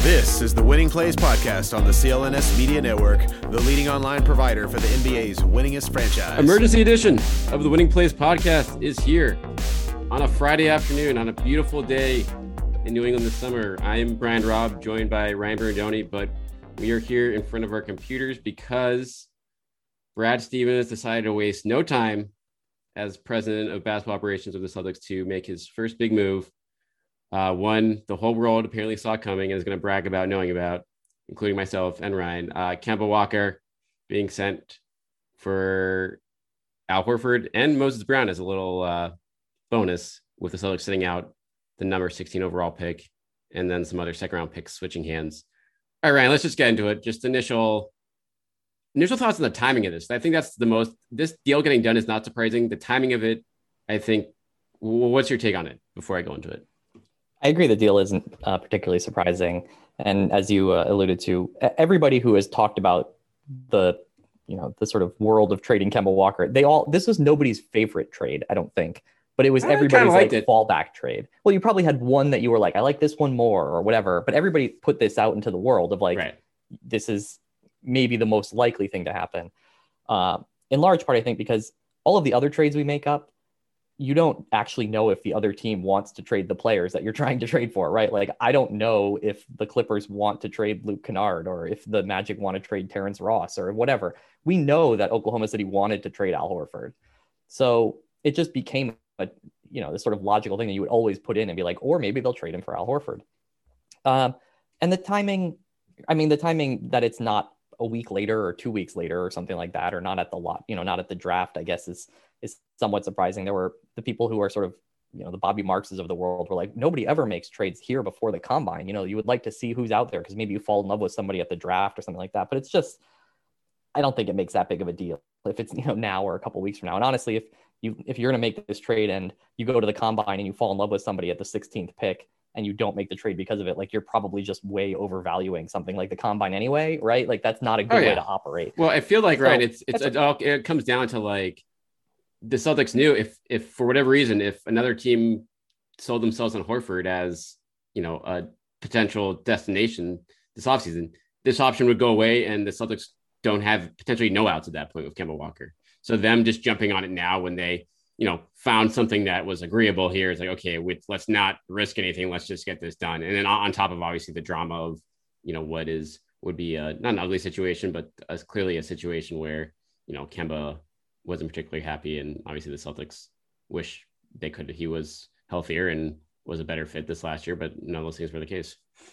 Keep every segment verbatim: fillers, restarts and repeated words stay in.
This is the Winning Plays Podcast on the C L N S Media Network, the leading online provider for the N B A's winningest franchise. Emergency edition of the Winning Plays Podcast is here on a Friday afternoon on a beautiful day in New England this summer. I am Brian Robb, joined by Ryan Berendoni, but we are here in front of our computers because Brad Stevens decided to waste no time as president of basketball operations of the Celtics to make his first big move. Uh, one the whole world apparently saw coming and is going to brag about knowing about, including myself and Ryan. Uh, Kemba Walker being sent for Al Horford and Moses Brown as a little uh, bonus, with the Celtics sitting out the number sixteen overall pick and then some other second round picks switching hands. All right, Ryan, let's just get into it. Just initial initial thoughts on the timing of this. I think that's the most, this deal getting done is not surprising. The timing of it, I think, what's your take on it before I go into it? I agree the deal isn't uh, particularly surprising. And as you uh, alluded to, everybody who has talked about the, you know, the sort of world of trading Kemba Walker, they all, this was nobody's favorite trade, I don't think, but it was I everybody's like it. fallback trade. Well, you probably had one that you were like, I like this one more or whatever, but everybody put this out into the world of like, right. This is maybe the most likely thing to happen. Uh, in large part, I think, because all of the other trades we make up, you don't actually know if the other team wants to trade the players that you're trying to trade for, right? Like, I don't know if the Clippers want to trade Luke Kennard or if the Magic want to trade Terrence Ross or whatever. We know that Oklahoma City wanted to trade Al Horford. So it just became a, you know, this sort of logical thing that you would always put in and be like, or maybe they'll trade him for Al Horford. Um, and the timing, I mean, the timing that it's not a week later or two weeks later or something like that, or not at the lot, you know, not at the draft, I guess is, is somewhat surprising. There were the people who are sort of, you know, the Bobby Markses of the world were like, nobody ever makes trades here before the combine. You know, you would like to see who's out there because maybe you fall in love with somebody at the draft or something like that. But it's just, I don't think it makes that big of a deal if it's, you know, now or a couple of weeks from now. And honestly, if you, if you're going to make this trade and you go to the combine and you fall in love with somebody at the sixteenth pick and you don't make the trade because of it, like, you're probably just way overvaluing something like the combine anyway, right? Like, that's not a good oh, yeah. way to operate. Well, I feel like, so, right, it's, it's, it, all, it comes down to like, the Celtics knew if, if for whatever reason, if another team sold themselves on Horford as, you know, a potential destination this offseason, this option would go away and the Celtics don't have potentially no outs at that point with Kemba Walker. So them just jumping on it now when they, you know, found something that was agreeable here is like, okay, with, let's not risk anything. Let's just get this done. And then on top of obviously the drama of, you know, what is, would be a, not an ugly situation, but as clearly a situation where, you know, Kemba wasn't particularly happy. And obviously the Celtics wish they could, he was healthier and was a better fit this last year, but none of those things were the case.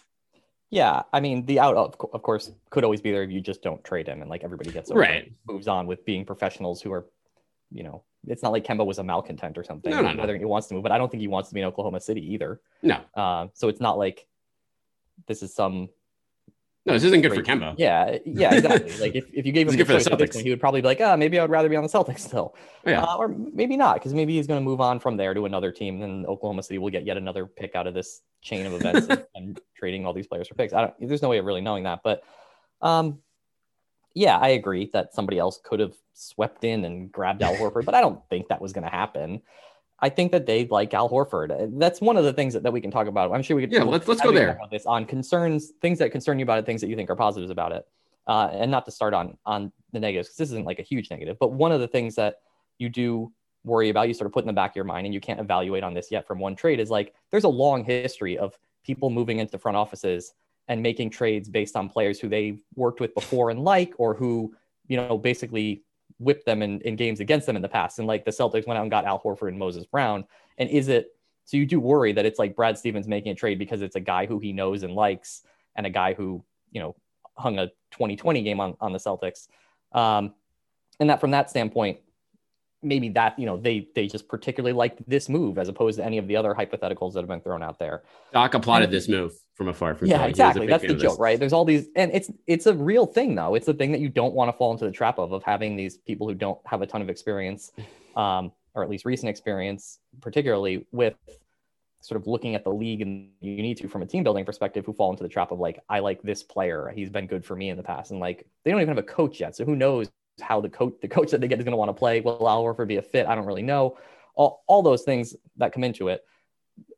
Yeah. I mean, the out of, of course could always be there if you just don't trade him and like everybody gets over right. moves on with being professionals who are, you know, it's not like Kemba was a malcontent or something. No, no, no. Whether he wants to move, but I don't think he wants to be in Oklahoma City either. No. Uh, so it's not like this is some. No, this isn't good for Kemba. Yeah, yeah, exactly. Like if, if you gave him the choice for the Celtics, he would probably be like, ah, oh, maybe I would rather be on the Celtics still. Yeah. Uh, or maybe not, because maybe he's going to move on from there to another team, and Oklahoma City will get yet another pick out of this chain of events and, and trading all these players for picks. I don't. There's no way of really knowing that, but um, yeah, I agree that somebody else could have swept in and grabbed Al Horford, but I don't think that was going to happen. I think that they like Al Horford. That's one of the things that, that we can talk about. I'm sure we could. Yeah, let's let's go there. About this on concerns, things that concern you about it, things that you think are positives about it, uh, and not to start on on the negatives because this isn't like a huge negative. But one of the things that you do worry about, you sort of put in the back of your mind, and you can't evaluate on this yet from one trade, is like there's a long history of people moving into front offices and making trades based on players who they worked with before and like, or who, you know, basically whipped them in, in games against them in the past. And like the Celtics went out and got Al Horford and Moses Brown. And is it, so you do worry that it's like Brad Stevens making a trade because it's a guy who he knows and likes and a guy who, you know, hung a twenty twenty game on, on the Celtics. Um, and that from that standpoint, maybe that, you know, they they just particularly liked this move as opposed to any of the other hypotheticals that have been thrown out there. Doc applauded and, this move from afar. From yeah, exactly. That's the joke, right? There's all these, and it's it's a real thing though. It's a thing that you don't want to fall into the trap of, of having these people who don't have a ton of experience, um, or at least recent experience, particularly with sort of looking at the league and you need to from a team building perspective, who fall into the trap of like, I like this player. He's been good for me in the past. And like, they don't even have a coach yet. So who knows how the coach, the coach that they get is going to want to play. Will Al Horford be a fit? I don't really know. All, all those things that come into it.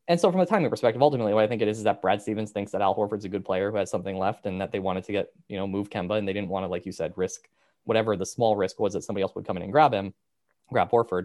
And so from a timing perspective, ultimately what I think it is is that Brad Stevens thinks that Al Horford's a good player who has something left and that they wanted to get, you know, move Kemba, and they didn't want to, like you said, risk whatever the small risk was that somebody else would come in and grab him, grab Horford.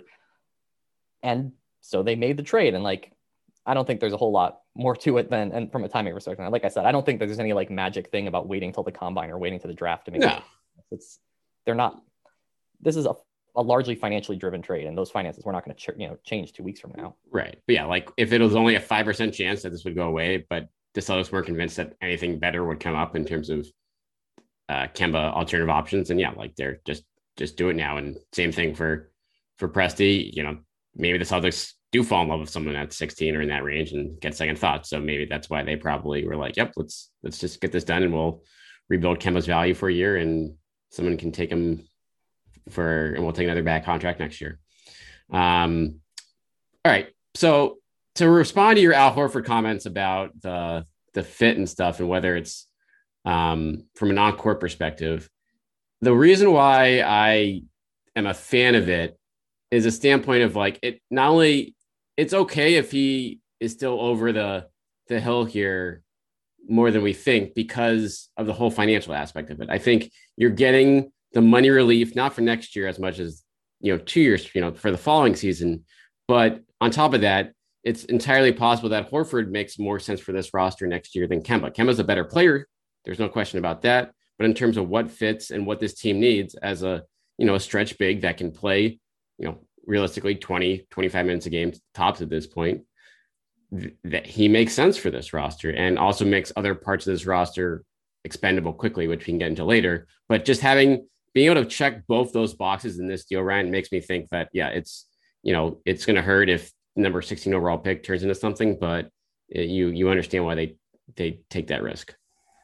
And so they made the trade. And like, I don't think there's a whole lot more to it than, and from a timing perspective, like I said, I don't think that there's any like magic thing about waiting till the combine or waiting to the draft to make no. it. It's, they're not, this is a, a largely financially driven trade, and those finances we're not going to ch- you know change two weeks from now. Right. But yeah, like if it was only a five percent chance that this would go away, but the Celtics weren't convinced that anything better would come up in terms of uh, Kemba alternative options, and yeah, like they're just just do it now. And same thing for for Presti. You know, maybe the Celtics do fall in love with someone at sixteen or in that range and get second thoughts. So maybe that's why they probably were like, "Yep, let's let's just get this done, and we'll rebuild Kemba's value for a year, and someone can take him for, and we'll take another bad contract next year." Um, all right. So to respond to your Al Horford comments about the the fit and stuff, and whether it's um, from a non-court perspective, the reason why I am a fan of it is a standpoint of like, it not only it's okay if he is still over the the hill here more than we think because of the whole financial aspect of it. I think you're getting the money relief, not for next year as much as, you know, two years, you know, for the following season. But on top of that, it's entirely possible that Horford makes more sense for this roster next year than Kemba. Kemba's a better player. There's no question about that. But in terms of what fits and what this team needs as a, you know, a stretch big that can play, you know, realistically twenty, twenty-five minutes a game tops at this point, th- that he makes sense for this roster, and also makes other parts of this roster expendable quickly, which we can get into later. But just having, being able to check both those boxes in this deal, Ryan, makes me think that, yeah, it's, you know, it's going to hurt if number sixteen overall pick turns into something, but it, you, you understand why they, they take that risk.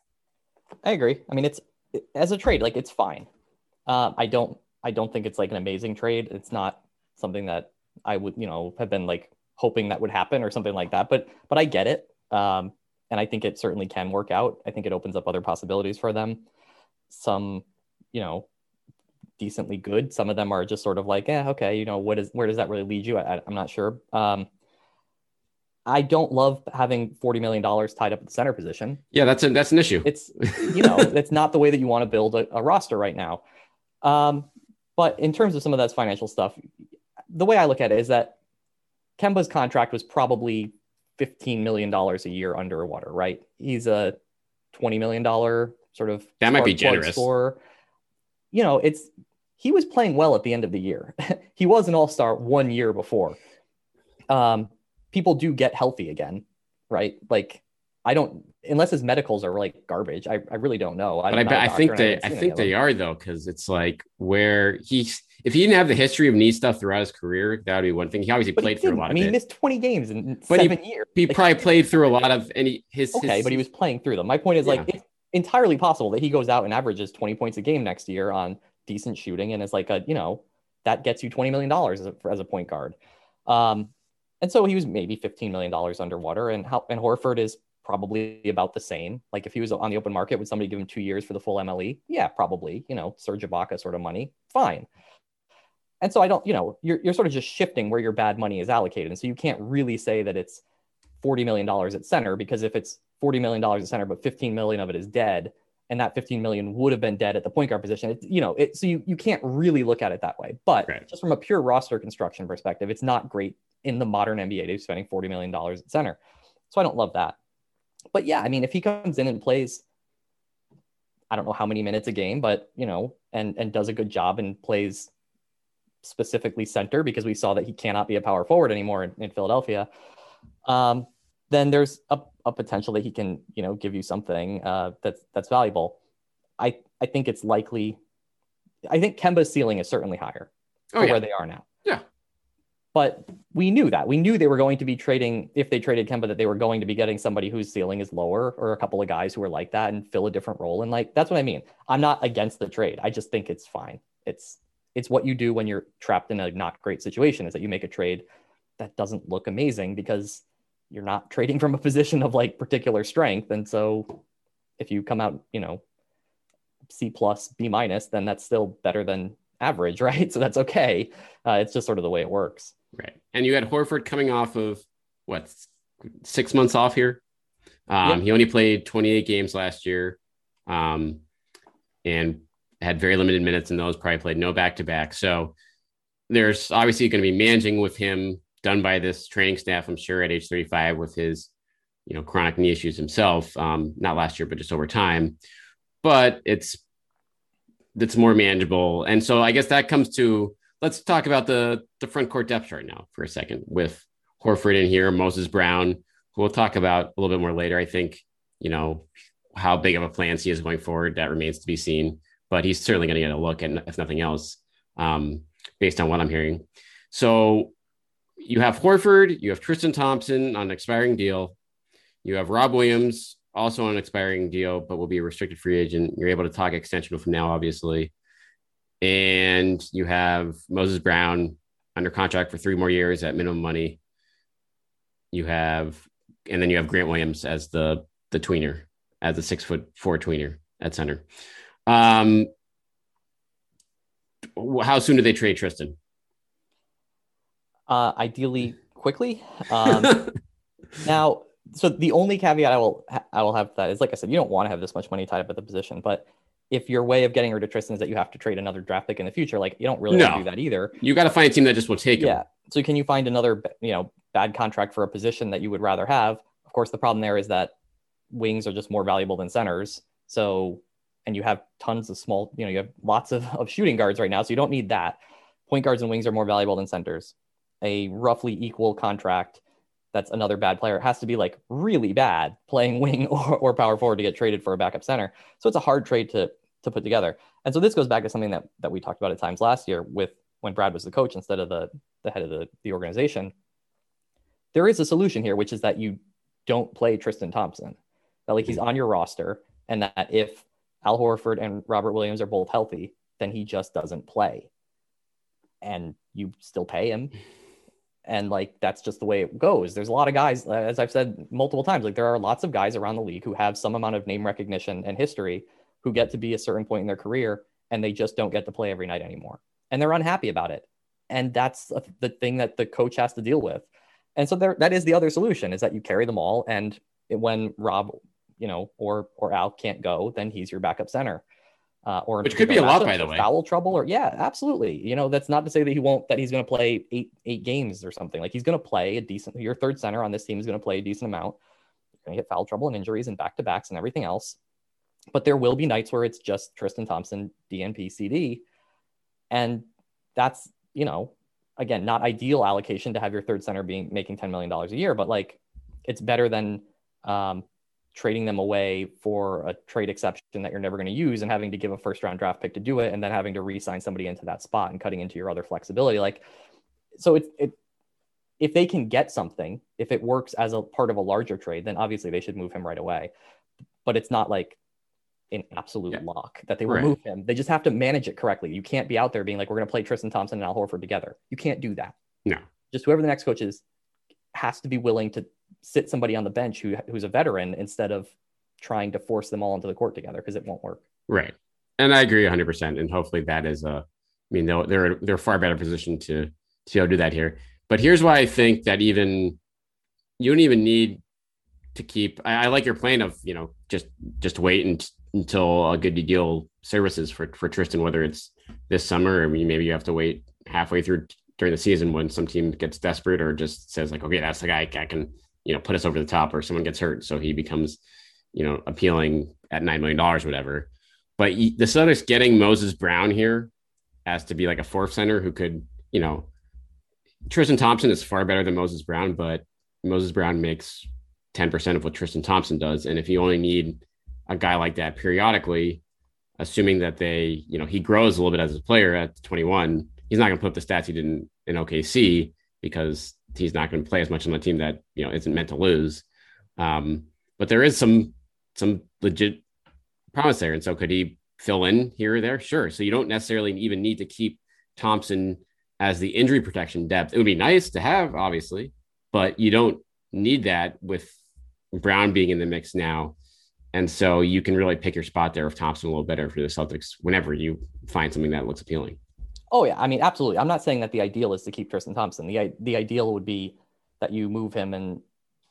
I agree. I mean, it's, as a trade, like it's fine. Uh, I don't, I don't think it's like an amazing trade. It's not something that I would, you know, have been like hoping that would happen or something like that, but, but I get it. Um, and I think it certainly can work out. I think it opens up other possibilities for them. Some, you know, decently good. Some of them are just sort of like, yeah, okay, you know, what is, where does that really lead you? I, I'm not sure. Um, I don't love having forty million dollars tied up at the center position. Yeah, that's a, that's an issue. It's, you know, it's not the way that you want to build a, a roster right now. Um, but in terms of some of that financial stuff, the way I look at it is that Kemba's contract was probably fifteen million dollars a year underwater, right? He's a twenty million dollars sort of, that might be generous. Scorer. You know, it's, he was playing well at the end of the year. He was an all-star one year before. Um, people do get healthy again, right? Like, I don't, unless his medicals are like garbage. I, I really don't know. But I, I think they, I think they are though. Cause it's like where he's, if he didn't have the history of knee stuff throughout his career, that would be one thing. He obviously but played he through a lot I mean, of it. He missed twenty games in but seven he, years. He like, probably played through a lot of any his, okay, his, but he was playing through them. My point is yeah. like, it's entirely possible that he goes out and averages twenty points a game next year on decent shooting. And it's like a, you know, that gets you twenty million dollars as a, as a point guard. Um, and so he was maybe fifteen million dollars underwater, and how, and Horford is probably about the same. Like if he was on the open market, would somebody give him two years for the full M L E? Yeah, probably, you know, Serge Ibaka sort of money. Fine. And so I don't, you know, you're, you're sort of just shifting where your bad money is allocated. And so you can't really say that it's forty million dollars at center, because if it's forty million dollars at center, but fifteen million of it is dead, and that fifteen million would have been dead at the point guard position, it, you know, it, so you, you can't really look at it that way. But right. just from a pure roster construction perspective, it's not great in the modern N B A to be spending forty million dollars at center. So I don't love that. But yeah, I mean, if he comes in and plays, I don't know how many minutes a game, but, you know, and, and does a good job and plays specifically center, because we saw that he cannot be a power forward anymore in, in Philadelphia, um, then there's a, a potential that he can, you know, give you something uh, that's, that's valuable. I, I think it's likely, I think Kemba's ceiling is certainly higher oh, for yeah. where they are now. Yeah. But we knew that. We knew they were going to be trading, if they traded Kemba, that they were going to be getting somebody whose ceiling is lower, or a couple of guys who are like that and fill a different role. And like, that's what I mean. I'm not against the trade. I just think it's fine. It's, it's what you do when you're trapped in a not great situation, is that you make a trade that doesn't look amazing because you're not trading from a position of like particular strength. And so if you come out, you know, C plus, B minus, then that's still better than average, right? So that's okay. Uh, it's just sort of the way it works. Right. And you had Horford coming off of what, six months off here. Um, yeah. He only played twenty-eight games last year, um, and had very limited minutes in those. Probably played no back-to-back. So there's obviously going to be managing with him done by this training staff, I'm sure, at age thirty-five with his, you know, chronic knee issues himself. Um, not last year, but just over time. But it's it's more manageable. And so I guess that comes to, let's talk about the, the front court depth chart now for a second with Horford in here, Moses Brown, who we'll talk about a little bit more later. I think, you know, how big of a plan he is going forward, that remains to be seen, but he's certainly going to get a look, and if nothing else, um, based on what I'm hearing. So you have Horford, you have Tristan Thompson on an expiring deal. You have Rob Williams also on an expiring deal, but will be a restricted free agent. You're able to talk extension with him now, obviously. And you have Moses Brown under contract for three more years at minimum money. You have, and then you have Grant Williams as the, the tweener, as a six foot four tweener at center. Um, how soon do they trade Tristan? Uh, ideally quickly. Um, now, so the only caveat I will I will have to that is, like I said, you don't want to have this much money tied up at the position, but if your way of getting rid of Tristan is that you have to trade another draft pick in the future, like you don't really no. want to do that either. You got to find a team that just will take him. Yeah. So can you find another, you know, bad contract for a position that you would rather have? Of course, the problem there is that wings are just more valuable than centers. So, and you have tons of small, you know, you have lots of, of shooting guards right now. So you don't need that. Point guards and wings are more valuable than centers. A roughly equal contract, that's another bad player. It has to be like really bad playing wing or, or power forward to get traded for a backup center. So it's a hard trade to to put together. And so this goes back to something that that we talked about at times last year with when Brad was the coach instead of the, the head of the, the organization. There is a solution here, which is that you don't play Tristan Thompson. That like he's on your roster, and that if Al Horford and Robert Williams are both healthy, then he just doesn't play. And you still pay him. And like, that's just the way it goes. There's a lot of guys, as I've said multiple times, like there are lots of guys around the league who have some amount of name recognition and history who get to be a certain point in their career and they just don't get to play every night anymore. And they're unhappy about it. And that's the thing that the coach has to deal with. And so there, that is the other solution, is that you carry them all. And it, when Rob, you know, or, or Al can't go, then he's your backup center. Uh, or which could be a lot, by the way. Foul trouble, or yeah, absolutely. You know, that's not to say that he won't, that he's going to play eight eight games or something. Like he's going to play a decent. Your third center on this team is going to play a decent amount. You're going to get foul trouble and injuries and back to backs and everything else. But there will be nights where it's just Tristan Thompson, D N P, C D, and that's, you know, again, not ideal allocation to have your third center being making ten million dollars a year, but like it's better than um, trading them away for a trade exception that you're never going to use and having to give a first round draft pick to do it. And then having to re-sign somebody into that spot and cutting into your other flexibility. Like, so it's, it, if they can get something, if it works as a part of a larger trade, then obviously they should move him right away. But it's not like an absolute yeah. lock that they will right. move him. They just have to manage it correctly. You can't be out there being like, we're going to play Tristan Thompson and Al Horford together. You can't do that. No, just whoever the next coach is has to be willing to sit somebody on the bench who who's a veteran instead of trying to force them all into the court together, because it won't work. Right. And I agree one hundred percent. And hopefully that is a, I mean, they're, they're, they're far better positioned to, to be able to do that here. But here's why I think that even, you don't even need to keep, I, I like your plan of, you know, just, just wait and, until a good deal services for, for Tristan, whether it's this summer, or maybe you have to wait halfway through during the season when some team gets desperate or just says like, okay, that's the guy I can, you know, put us over the top, or someone gets hurt. So he becomes, you know, appealing at nine million dollars, whatever. But the Celtics getting Moses Brown here as to be like a fourth center who could, you know, Tristan Thompson is far better than Moses Brown, but Moses Brown makes ten percent of what Tristan Thompson does. And if you only need a guy like that periodically, assuming that they, you know, he grows a little bit as a player at twenty-one, he's not going to put up the stats he did in, in O K C, because he's not going to play as much on a team that, you know, isn't meant to lose. Um, but there is some, some legit promise there. And so could he fill in here or there? Sure. So you don't necessarily even need to keep Thompson as the injury protection depth. It would be nice to have, obviously, but you don't need that with Brown being in the mix now. And so you can really pick your spot there with Thompson a little better for the Celtics whenever you find something that looks appealing. Oh, yeah. I mean, absolutely. I'm not saying that the ideal is to keep Tristan Thompson. The the ideal would be that you move him and like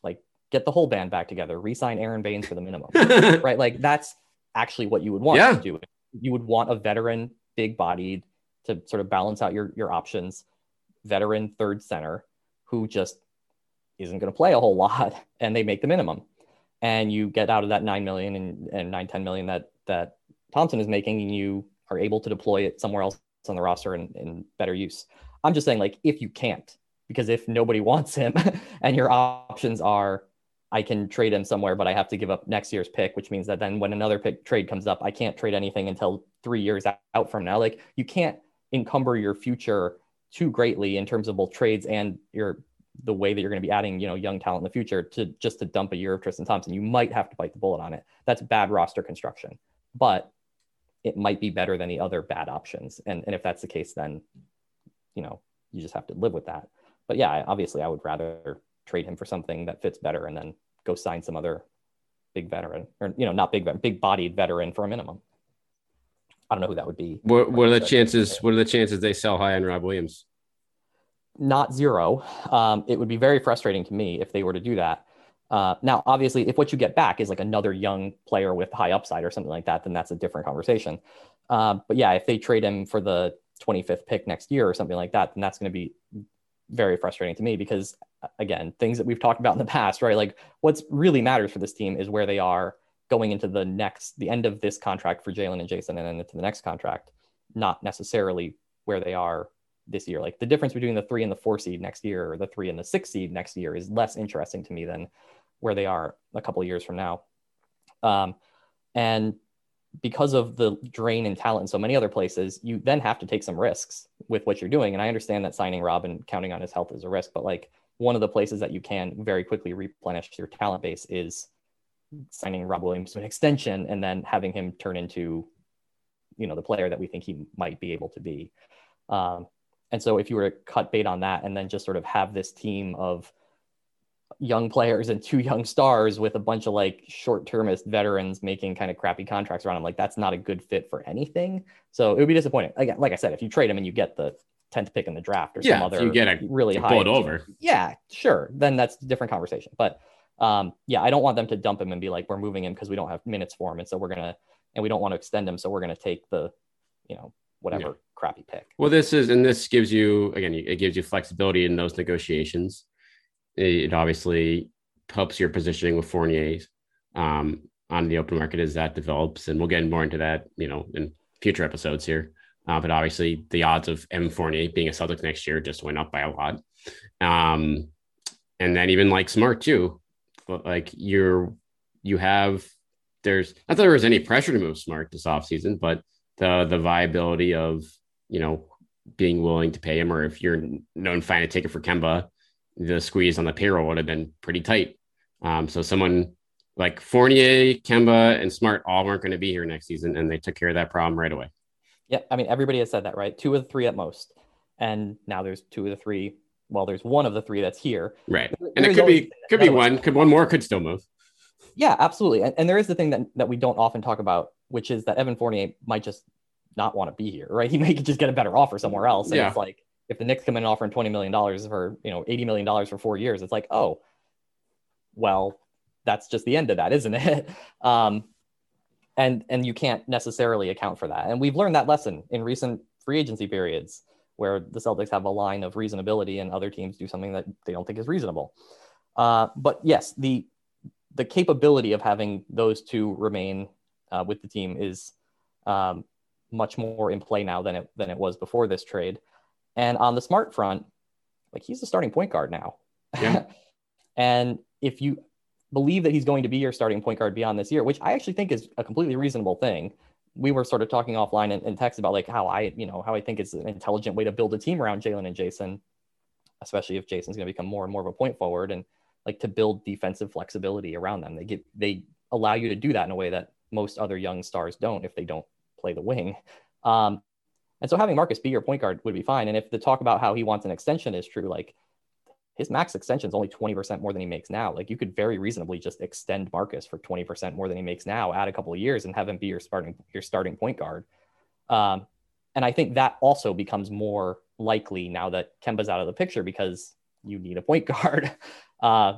get the whole band back together, re-sign Aaron Baines for the minimum, right? Like that's actually what you would want Yeah. to do. You would want a veteran, big-bodied to sort of balance out your your options, veteran third center who just isn't going to play a whole lot, and they make the minimum, and you get out of that nine million and, and nine ten million that that Thompson is making, and you are able to deploy it somewhere else on the roster in, in better use. I'm just saying, like, if you can't, because if nobody wants him and your options are, I can trade him somewhere, but I have to give up next year's pick, which means that then when another pick trade comes up, I can't trade anything until three years out from now. Like, you can't encumber your future too greatly in terms of both trades and your the way that you're going to be adding, you know, young talent in the future to just to dump a year of Tristan Thompson. You might have to bite the bullet on it. That's bad roster construction, but it might be better than the other bad options. And, and if that's the case, then, you know, you just have to live with that. But yeah, obviously I would rather trade him for something that fits better and then go sign some other big veteran, or, you know, not big, big bodied veteran for a minimum. I don't know who that would be. What, what are the chances? What are the chances they sell high on Rob Williams? Not zero. Um, it would be very frustrating to me if they were to do that. Uh, now, obviously, if what you get back is like another young player with high upside or something like that, then that's a different conversation. Uh, but yeah, if they trade him for the twenty-fifth pick next year or something like that, then that's going to be very frustrating to me because, again, things that we've talked about in the past, right? Like what's really matters for this team is where they are going into the next, the end of this contract for Jalen and Jason and then into the next contract, not necessarily where they are this year. Like the difference between the three and the four seed next year or the three and the six seed next year is less interesting to me than where they are a couple of years from now. Um, and because of the drain in talent in so many other places, you then have to take some risks with what you're doing. And I understand that signing Rob and counting on his health is a risk, but like one of the places that you can very quickly replenish your talent base is signing Rob Williams to an extension and then having him turn into, you know, the player that we think he might be able to be. Um, and so if you were to cut bait on that and then just sort of have this team of young players and two young stars with a bunch of like short-termist veterans making kind of crappy contracts around him, like that's not a good fit for anything. So it would be disappointing. Again, like I said, if you trade him and you get the tenth pick in the draft or yeah, some other you get a really high, blow it over. Yeah, sure. Then that's a different conversation. But um, yeah, I don't want them to dump him and be like, we're moving him because we don't have minutes for him. And so we're going to, and we don't want to extend him. So we're going to take the, you know, whatever yeah. crappy pick. Well, this is, and this gives you, again, it gives you flexibility in those negotiations. It obviously helps your positioning with Fournier um, on the open market as that develops. And we'll get more into that, you know, in future episodes here. Uh, but obviously the odds of M Fournier being a Celtic next year just went up by a lot. Um, and then even like Smart too, but like you're, you have, there's not that there was any pressure to move Smart this offseason, but the, the viability of, you know, being willing to pay him, or if you're known fine a ticket for Kemba, the squeeze on the payroll would have been pretty tight. Um, so someone like Fournier, Kemba, and Smart all weren't going to be here next season, and they took care of that problem right away. Yeah, I mean, everybody has said that, right? Two of the three at most. And now there's two of the three. Well, there's one of the three that's here. Right. And it could be could be one. Could one more could still move. Yeah, absolutely. And, and there is the thing that, that we don't often talk about, which is that Evan Fournier might just not want to be here, right? He may just get a better offer somewhere else. And yeah. It's like, if the Knicks come in and offer him twenty million dollars for, you know, eighty million dollars for four years, it's like, oh, well, that's just the end of that, isn't it? Um, and, and you can't necessarily account for that. And we've learned that lesson in recent free agency periods where the Celtics have a line of reasonability and other teams do something that they don't think is reasonable. Uh, but yes, the, the capability of having those two remain uh, with the team is um, much more in play now than it, than it was before this trade. And on the Smart front, like he's the starting point guard now. Yeah. And if you believe that he's going to be your starting point guard beyond this year, which I actually think is a completely reasonable thing. We were sort of talking offline in, in text about like how I, you know, how I think it's an intelligent way to build a team around Jalen and Jason, especially if Jason's going to become more and more of a point forward, and like to build defensive flexibility around them. They get, they allow you to do that in a way that most other young stars don't if they don't play the wing. Um, And so having Marcus be your point guard would be fine. And if the talk about how he wants an extension is true, like his max extension is only twenty percent more than he makes now. Like you could very reasonably just extend Marcus for twenty percent more than he makes now, add a couple of years and have him be your starting, your starting point guard. Um, and I think that also becomes more likely now that Kemba's out of the picture because you need a point guard. Uh,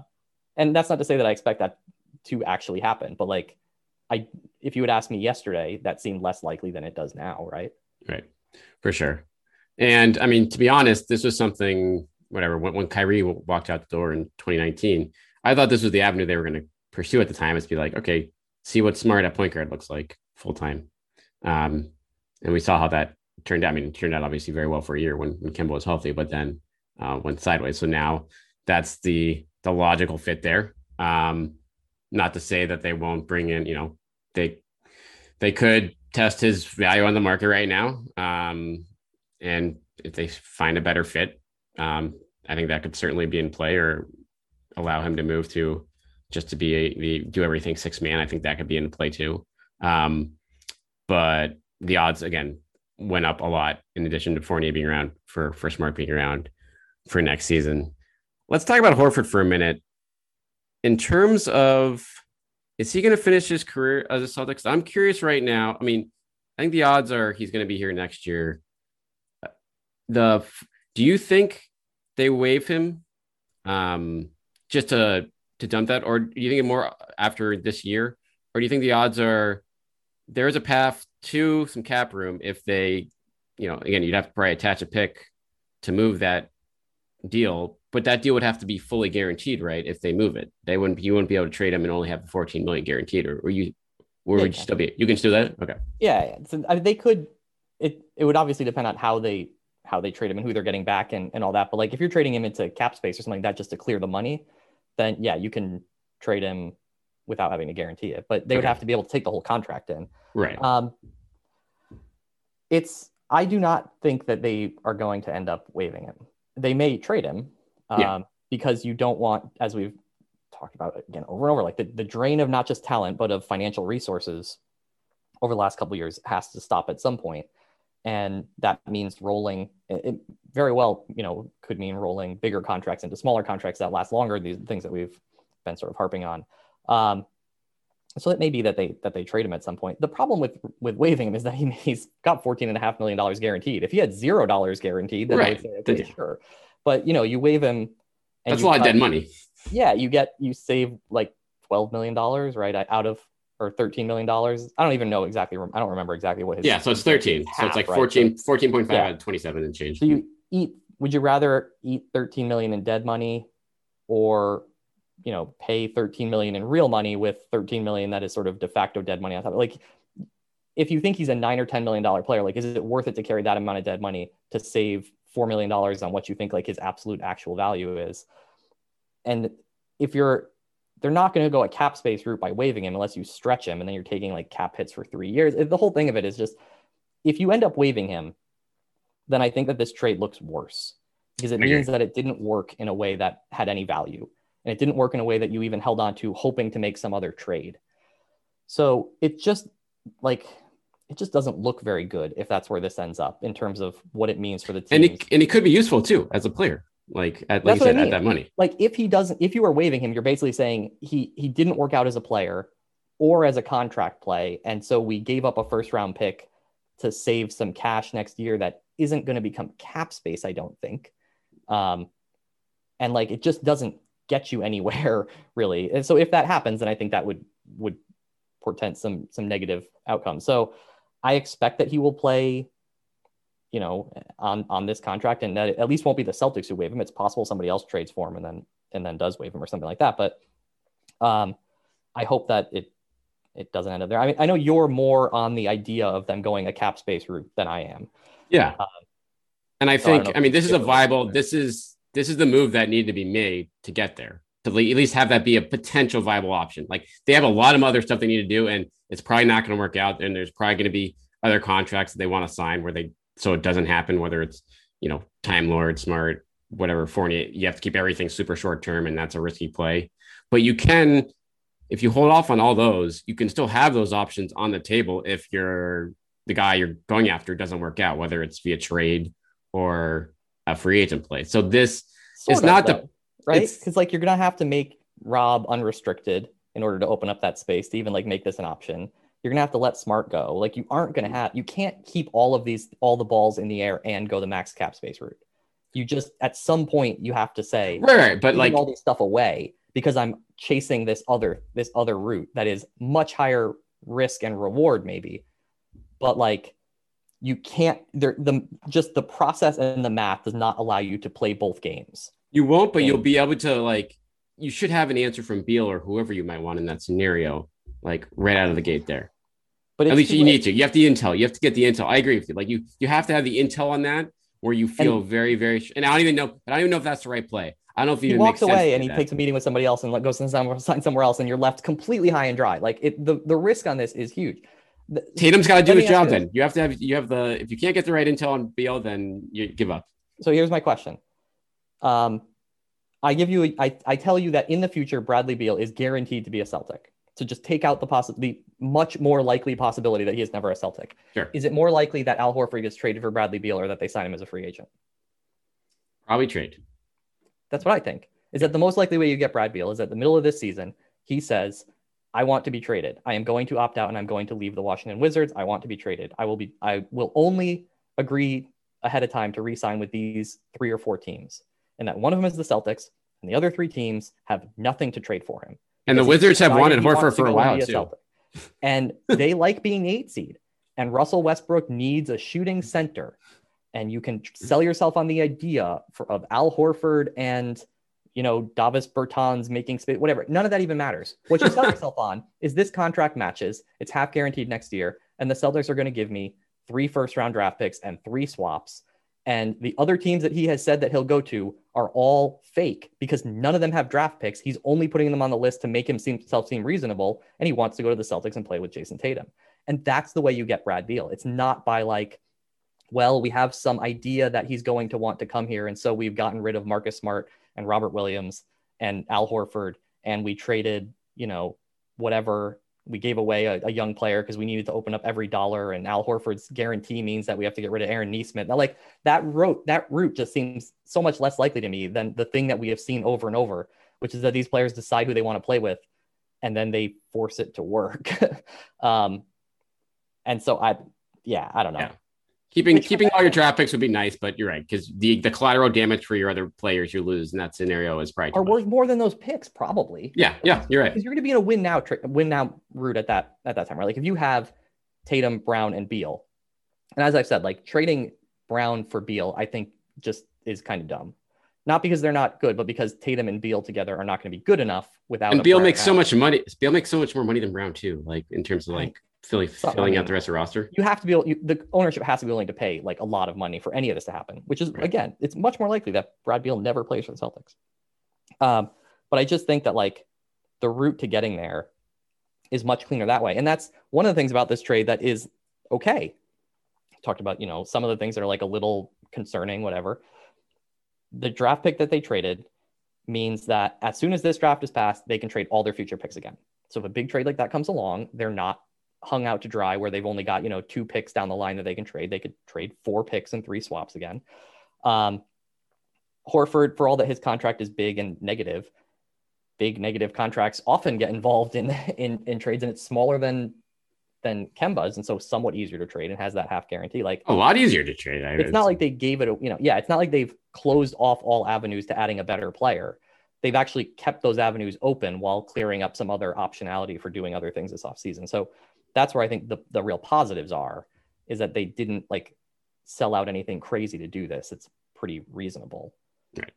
And that's not to say that I expect that to actually happen, but like, I, if you had asked me yesterday, that seemed less likely than it does now, right? Right, for sure. And I mean, to be honest, this was something, whatever, when, when Kyrie walked out the door in twenty nineteen, I thought this was the avenue they were going to pursue at the time, is be like, okay, see what Smart at point guard looks like full time. Um, and we saw how that turned out. I mean, it turned out obviously very well for a year when, when Kemba was healthy, but then uh, went sideways. So now that's the the logical fit there. Um, not to say that they won't bring in, you know, they they could test his value on the market right now. Um, and if they find a better fit, um, I think that could certainly be in play, or allow him to move to just to be a, the do everything six man. I think that could be in play too. Um, but the odds again went up a lot in addition to Fournier being around for, for Smart being around for next season. Let's talk about Horford for a minute. In terms of, is he going to finish his career as a Celtics? I'm curious right now. I mean, I think the odds are he's going to be here next year. The do you think they waive him um, just to to dump that, or do you think more after this year, or do you think the odds are there is a path to some cap room if they, you know, again, you'd have to probably attach a pick to move that deal, but that deal would have to be fully guaranteed, right? If they move it, they wouldn't, you wouldn't be able to trade him and only have fourteen million guaranteed, or, or you, or yeah, would you still be, you can still do that? Okay. Yeah. So I mean, they could, it, it would obviously depend on how they, how they trade him and who they're getting back and, and all that. But like, if you're trading him into cap space or something like that, just to clear the money, then yeah, you can trade him without having to guarantee it, but they would okay. have to be able to take the whole contract in. Right. Um, it's, I do not think that they are going to end up waiving him. They may trade him um, yeah. because you don't want, as we've talked about again over and over, like the, the drain of not just talent, but of financial resources over the last couple of years has to stop at some point. And that means rolling, it very well, you know, could mean rolling bigger contracts into smaller contracts that last longer. These things that we've been sort of harping on. Um, so it may be that they that they trade him at some point. The problem with with waiving him is that he, he's got fourteen and a half million dollars guaranteed. If he had zero dollars guaranteed, then right. I would say, okay, yeah. sure. But you know, you waive him. And that's a lot cut, of dead money. Yeah, you get you save like twelve million dollars, right, out of or thirteen million dollars. I don't even know exactly. I don't remember exactly what his. Yeah, so it's thirteen. Half, so it's like fourteen, right? fourteen point five yeah. out of twenty-seven and change. So you eat. Would you rather eat thirteen million in dead money, or you know, pay thirteen million in real money with thirteen million that is sort of de facto dead money on top? Like, if you think he's a nine or ten million dollar player, like, is it worth it to carry that amount of dead money to save four million dollars on what you think like his absolute actual value is? And if you're, they're not going to go a cap space route by waiving him unless you stretch him, and then you're taking like cap hits for three years. The whole thing of it is just, if you end up waiving him, then I think that this trade looks worse, because it means that it didn't work in a way that had any value. And it didn't work in a way that you even held on to, hoping to make some other trade. So it just like, it just doesn't look very good if that's where this ends up in terms of what it means for the team. And it, and it could be useful too as a player, like at, like you said, I mean. at that money. Like if he doesn't, if you are waiving him, you're basically saying he he didn't work out as a player or as a contract play, and so we gave up a first round pick to save some cash next year that isn't going to become cap space, I don't think. Um, and like it just doesn't get you anywhere really. And so if that happens, then I think that would would portend some some negative outcomes. So I expect that he will play, you know, on on this contract, and that it at least won't be the Celtics who waive him. It's possible somebody else trades for him and then and then does waive him or something like that. But um, I hope that it it doesn't end up there. I mean, I know you're more on the idea of them going a cap space route than I am. Yeah, um, and I so think I, I mean this is a viable. This is this is the move that needed to be made to get there, to at least have that be a potential viable option. Like they have a lot of other stuff they need to do, and it's probably not going to work out. And there's probably going to be other contracts that they want to sign where they, so it doesn't happen, whether it's, you know, Time Lord, Smart, whatever, Fournier, you have to keep everything super short term, and that's a risky play. But you can, if you hold off on all those, you can still have those options on the table if you're the guy you're going after doesn't work out, whether it's via trade or a free agent play. So this sort is not though, the right, because like you're gonna have to make Rob unrestricted in order to open up that space to even like make this an option. You're gonna have to let Smart go. Like you aren't gonna have, you can't keep all of these, all the balls in the air and go the max cap space route. You just, at some point you have to say, right, right. But like all this stuff away, because I'm chasing this other this other route that is much higher risk and reward maybe. But like you can't there the just the process and the math does not allow you to play both games. You won't, but and, you'll be able to like you should have an answer from Beal or whoever you might want in that scenario, like right out of the gate there. But at least you late. need to. You have the intel. You have to get the intel. I agree with you. Like you, you have to have the intel on that where you feel and, very, very. And I don't even know. I don't even know if that's the right play. I don't know if he walks away and he that. takes a meeting with somebody else and like goes somewhere, somewhere else, and you're left completely high and dry. Like it, the the risk on this is huge. The, Tatum's got to do his job. Then you have to have you have the. If you can't get the right intel on Beal, then you give up. So here's my question. Um, I give you. A, I I tell you that in the future, Bradley Beal is guaranteed to be a Celtic. So just take out the possi- the much more likely possibility that he is never a Celtic. Sure. Is it more likely that Al Horford gets traded for Bradley Beal or that they sign him as a free agent? Probably trade. That's what I think. Is that the most likely way you get Brad Beal is at the middle of this season, he says, I want to be traded. I am going to opt out and I'm going to leave the Washington Wizards. I want to be traded. I will be, I will only agree ahead of time to re-sign with these three or four teams. And that one of them is the Celtics and the other three teams have nothing to trade for him. And the Wizards have wanted Horford for a while too. Celtic. And they like being eight seed. And Russell Westbrook needs a shooting center. And you can sell yourself on the idea for, of Al Horford and, you know, Davis Bertans making space, whatever. None of that even matters. What you sell yourself on is this contract matches. It's half guaranteed next year. And the Celtics are going to give me three first round draft picks and three swaps. And the other teams that he has said that he'll go to are all fake because none of them have draft picks. He's only putting them on the list to make himself seem reasonable. And he wants to go to the Celtics and play with Jason Tatum. And that's the way you get Brad Beal. It's not by like, well, we have some idea that he's going to want to come here. And so we've gotten rid of Marcus Smart and Robert Williams and Al Horford. And we traded, you know, whatever. We gave away a, a young player because we needed to open up every dollar. And Al Horford's guarantee means that we have to get rid of Aaron Nesmith. Now, like that route, that route just seems so much less likely to me than the thing that we have seen over and over, which is that these players decide who they want to play with and then they force it to work. um, and so I, yeah, I don't know. Yeah. Keeping Which keeping all your draft picks would be nice, but you're right because the, the collateral damage for your other players you lose in that scenario is probably are worth more than those picks, probably. Yeah, yeah, you're right. Because you're going to be in a win now tra- win now route at that at that time, right? Like if you have Tatum, Brown, and Beal, and as I've said, like trading Brown for Beal, I think just is kind of dumb. Not because they're not good, but because Tatum and Beal together are not going to be good enough without. And Beal makes so much money. Beal makes so much more money than Brown too, like in terms of like. Filling, filling out the rest of the roster. You have to be able, you, the ownership has to be willing to pay like a lot of money for any of this to happen, which is, right. Again, it's much more likely that Brad Beal never plays for the Celtics. Um, but I just think that like the route to getting there is much cleaner that way. And that's one of the things about this trade that is okay. Talked about, you know, some of the things that are like a little concerning, whatever. The draft pick that they traded means that as soon as this draft is passed, they can trade all their future picks again. So if a big trade like that comes along, they're not hung out to dry where they've only got, you know, two picks down the line that they can trade. They could trade four picks and three swaps again. Um, Horford, for all that his contract is big and negative, big negative contracts often get involved in, in, in trades, and it's smaller than, than Kemba's. And so somewhat easier to trade and has that half guarantee. Like a lot easier to trade. I mean, it's not like they gave it, a, you know, yeah, it's not like they've closed off all avenues to adding a better player. They've actually kept those avenues open while clearing up some other optionality for doing other things this offseason. So that's where I think the, the real positives are, is that they didn't like sell out anything crazy to do this. It's pretty reasonable. Right.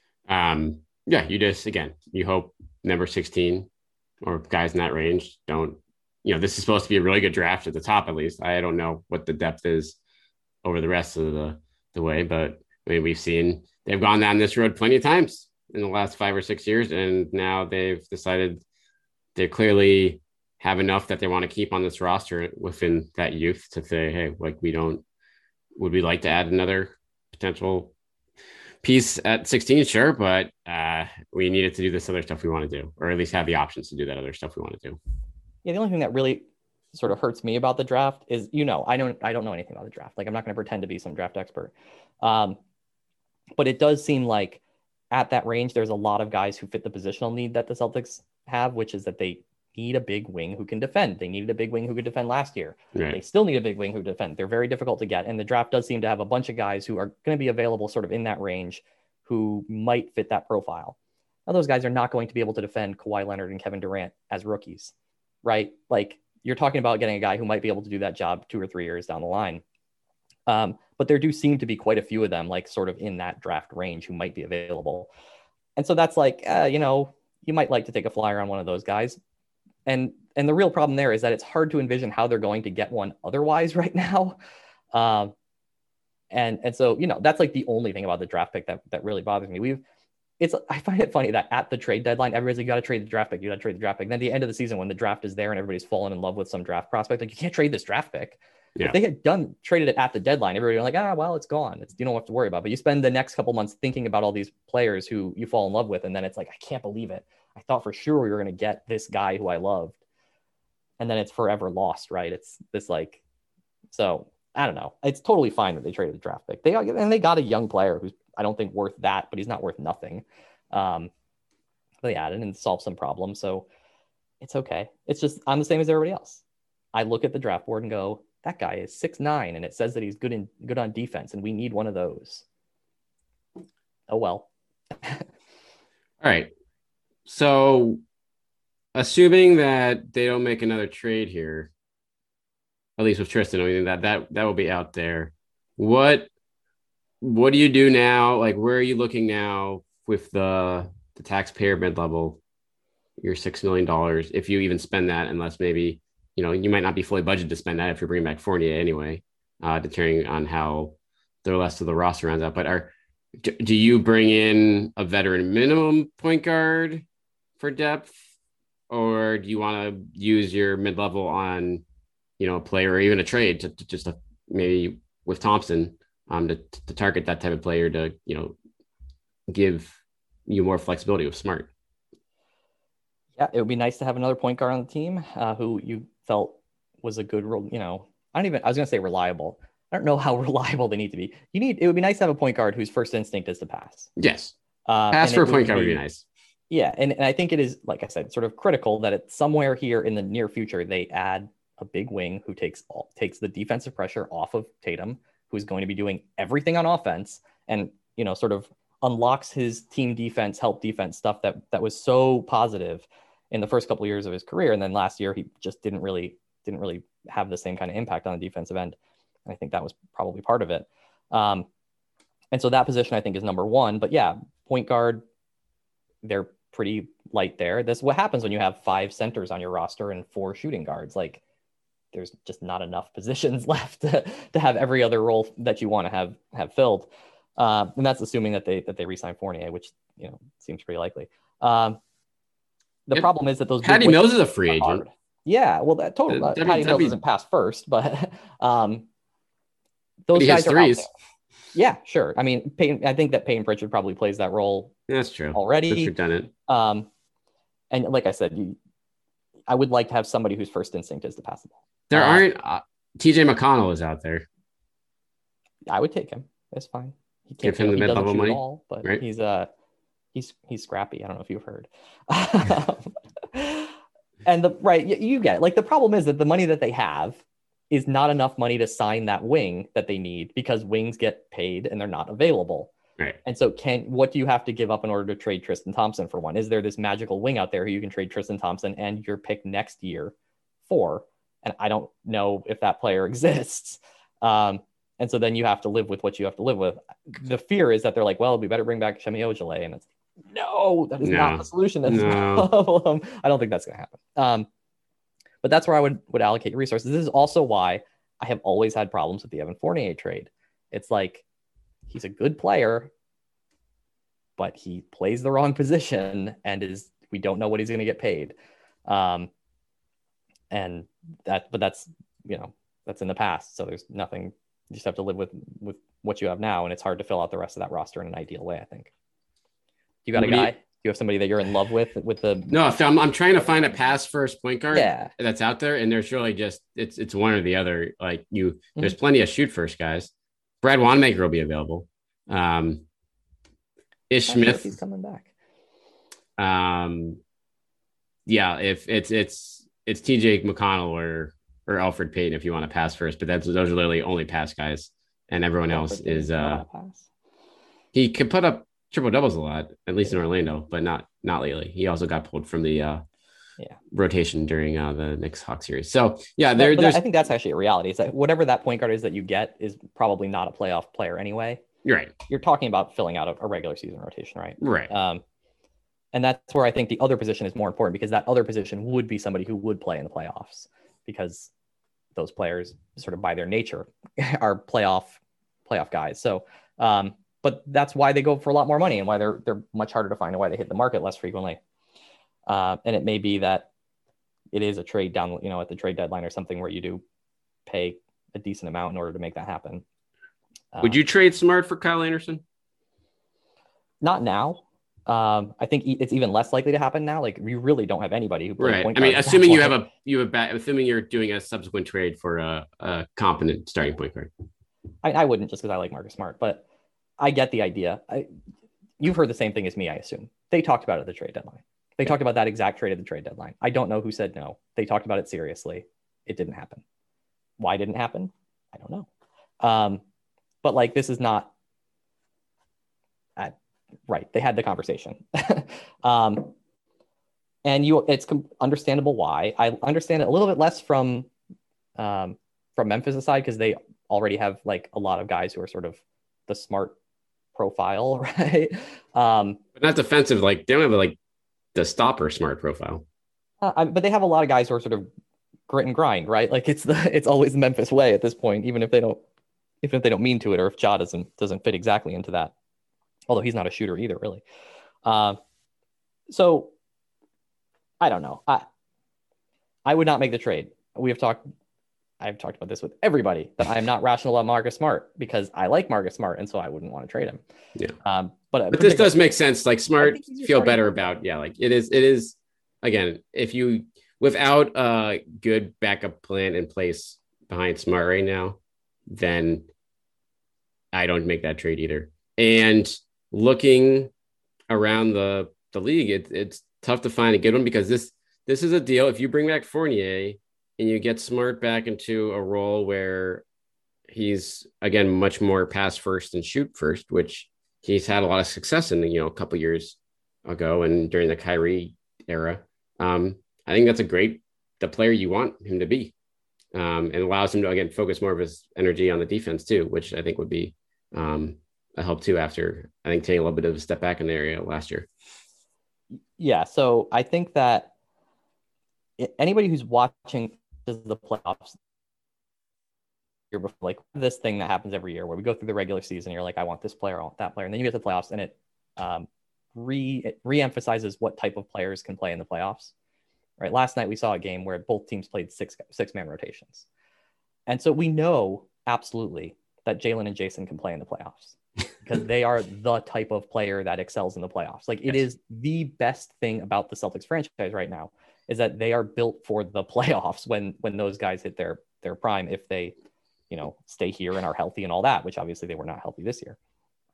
Um, yeah, you just, again, you hope number sixteen or guys in that range don't, you know, this is supposed to be a really good draft at the top, at least. I don't know what the depth is over the rest of the, the way, but I mean, we've seen they've gone down this road plenty of times in the last five or six years. And now they've decided they clearly have enough that they want to keep on this roster within that youth to say, hey, like we don't, would we like to add another potential piece at sixteen? Sure. But uh, we needed to do this other stuff we want to do, or at least have the options to do that other stuff we want to do. Yeah. The only thing that really sort of hurts me about the draft is, you know, I don't, I don't know anything about the draft. Like I'm not going to pretend to be some draft expert. Um, but it does seem like at that range, there's a lot of guys who fit the positional need that the Celtics have, which is that they need a big wing who can defend. They needed a big wing who could defend last year. Right. They still need a big wing who defend. They're very difficult to get. And the draft does seem to have a bunch of guys who are going to be available sort of in that range who might fit that profile. Now, those guys are not going to be able to defend Kawhi Leonard and Kevin Durant as rookies, right? Like, you're talking about getting a guy who might be able to do that job two or three years down the line. Um, but there do seem to be quite a few of them, like sort of in that draft range, who might be available. And so that's like, uh, you know, you might like to take a flyer on one of those guys. And and the real problem there is that it's hard to envision how they're going to get one otherwise right now. Um, and and so, you know, that's like the only thing about the draft pick that, that really bothers me. We've It's I find it funny that at the trade deadline, everybody's like, you got to trade the draft pick. You got to trade the draft pick. And then at the end of the season, when the draft is there and everybody's fallen in love with some draft prospect, like, you can't trade this draft pick. Yeah. If they had done traded it at the deadline, everybody would be like, ah, well, it's gone. It's, you don't have to worry about it. But you spend the next couple months thinking about all these players who you fall in love with. And then it's like, I can't believe it. I thought for sure we were going to get this guy who I loved. And then it's forever lost, right? It's this like, so I don't know. It's totally fine that they traded the draft pick. They and they got a young player who's, I don't think, worth that, but he's not worth nothing. Um, they added and solved some problems. So it's okay. It's just, I'm the same as everybody else. I look at the draft board and go, that guy is six nine, and it says that he's good in good on defense, and we need one of those. Oh, well. All right. So assuming that they don't make another trade here, at least with Tristan, I mean, that, that, that will be out there. What, what do you do now? Like, where are you looking now with the, the taxpayer mid-level, your six million dollars, if you even spend that, unless maybe, you know, you might not be fully budgeted to spend that if you're bringing back Fournier anyway, uh, depending on how the rest of the roster rounds out. But are, do, do you bring in a veteran minimum point guard for depth, or do you want to use your mid-level on, you know, a player or even a trade to, to just a, maybe with Thompson um, to, to target that type of player to, you know, give you more flexibility with Smart? Yeah, it would be nice to have another point guard on the team uh, who you felt was a good, you know, I don't even, I was going to say reliable. I don't know how reliable they need to be. You need, it would be nice to have a point guard whose first instinct is to pass. Yes. Uh, pass for a point guard would be nice. Yeah. And, and I think it is, like I said, sort of critical that it's somewhere here in the near future, they add a big wing who takes all, takes the defensive pressure off of Tatum, who's going to be doing everything on offense and, you know, sort of unlocks his team defense, help defense stuff that, that was so positive in the first couple of years of his career. And then last year, he just didn't really, didn't really have the same kind of impact on the defensive end. And I think that was probably part of it. Um, and so that position, I think, is number one. But yeah, point guard, they're pretty light there. That's what happens when you have five centers on your roster and four shooting guards. Like, there's just not enough positions left to, to have every other role that you want to have have filled. Uh, and that's assuming that they that they re-sign Fournier, which, you know, seems pretty likely. Um, the yep. problem is that those Patty Mills is a free agent. Hard. Yeah, well, that totally uh, Patty Mills be... doesn't pass first, but um, those but guys are threes. out there. Yeah, sure. I mean, Peyton, I think that Peyton Pritchard probably plays that role. That's true. Already, Pritchard done it. Um, and like I said, you, I would like to have somebody whose first instinct is to pass the ball. There uh, aren't. Uh, T J McConnell is out there. I would take him. That's fine. He can't. Give him the mid-level money, all, but right? he's uh he's he's scrappy. I don't know if you've heard. And the right, you, you get it. Like, the problem is that the money that they have is not enough money to sign that wing that they need, because wings get paid and they're not available. Right. And so can what do you have to give up in order to trade Tristan Thompson for one? Is there this magical wing out there who you can trade Tristan Thompson and your pick next year for? And I don't know if that player exists. Um, and so then you have to live with what you have to live with. The fear is that they're like, well, we better bring back Semi Ojeleye. And it's, no, that is no. not the solution. That's no. the problem. I don't think that's going to happen. Um, but that's where I would, would allocate resources. This is also why I have always had problems with the Evan Fournier trade. It's like, he's a good player, but he plays the wrong position and is, we don't know what he's going to get paid. Um, and that, but that's, you know, that's in the past. So there's nothing, you just have to live with, with what you have now. And it's hard to fill out the rest of that roster in an ideal way, I think. You got a guy? Do you have somebody that you're in love with with the? No, if I'm, I'm trying to find a pass first point guard yeah. that's out there. And there's really just, it's, it's one or the other. Like you, mm-hmm. there's plenty of shoot first guys. Brad Wanamaker will be available. Um, Ish Not Smith, sure if he's coming back. Um, yeah, if it's it's it's T J McConnell or or Alfred Payton if you want to pass first, but that's those are literally only pass guys, and everyone Alfred else Payton is uh, he could put up triple doubles a lot, at least in Orlando, but not not lately. He also got pulled from the uh, yeah rotation during uh, the Knicks Hawks series. So yeah, but, there, but there's. I think that's actually a reality. Is that whatever that point guard is that you get is probably not a playoff player anyway. You're right. You're talking about filling out a, a regular season rotation, right? Right. Um, and that's where I think the other position is more important, because that other position would be somebody who would play in the playoffs, because those players sort of by their nature are playoff playoff guys. So, um, but that's why they go for a lot more money and why they're they're much harder to find and why they hit the market less frequently. Uh, and it may be that it is a trade down, you know, at the trade deadline or something where you do pay a decent amount in order to make that happen. Would Um, you trade Smart for Kyle Anderson? Not now. Um, I think e- it's even less likely to happen now. Like, we really don't have anybody who plays Right. point I mean, guard at that assuming you point. have a you have a bat, assuming you're doing a subsequent trade for a, a competent starting point guard. I, I wouldn't, just because I like Marcus Smart, but I get the idea. I, you've heard the same thing as me, I assume. They talked about it at the trade deadline. They talked about that exact trade at the trade deadline. I don't know who said no. They talked about it seriously. It didn't happen. Why didn't it happen? I don't know. Um, but like, this is not uh, right. They had the conversation. um, and you, it's com- understandable why. I understand it a little bit less from um, from Memphis' side, because they already have like a lot of guys who are sort of the Smart profile, right? Um, But not defensive. Like they don't have like the stopper Smart profile. uh, I, but they have a lot of guys who are sort of grit and grind, right? Like it's the it's always the Memphis way at this point, even if they don't even if they don't mean to it, or if Ja doesn't doesn't fit exactly into that. Although he's not a shooter either, really. Uh, so I don't know. I I would not make the trade. We have talked. I've talked about this with everybody, that I am not rational about Marcus Smart, because I like Marcus Smart, and so I wouldn't want to trade him. Yeah. Um, but But this does make sense. Like Smart think he's your feel starting better point guard. about, yeah, like it is, it is again, if you without a good backup plan in place behind Smart right now, then I don't make that trade either. And looking around the the league, it, it's tough to find a good one, because this this is a deal. If you bring back Fournier and you get Smart back into a role where he's again much more pass first and shoot first, which he's had a lot of success in, you know, a couple years ago and during the Kyrie era. Um, I think that's a great the player you want him to be, um, and allows him to again focus more of his energy on the defense too, which I think would be um, a help too. After I think taking a little bit of a step back in the area last year. Yeah, so I think that anybody who's watching the playoffs, you're like this thing that happens every year where we go through the regular season, you're like, I want this player, I want that player, and then you get to the playoffs, and it um, re it re-emphasizes what type of players can play in the playoffs. Right? Last night we saw a game where both teams played six six man rotations, and so we know absolutely that Jalen and Jason can play in the playoffs, because they are the type of player that excels in the playoffs. Like it Yes. is the best thing about the Celtics franchise right now, is that they are built for the playoffs when when those guys hit their their prime, if they, you know, stay here and are healthy and all that, which obviously they were not healthy this year.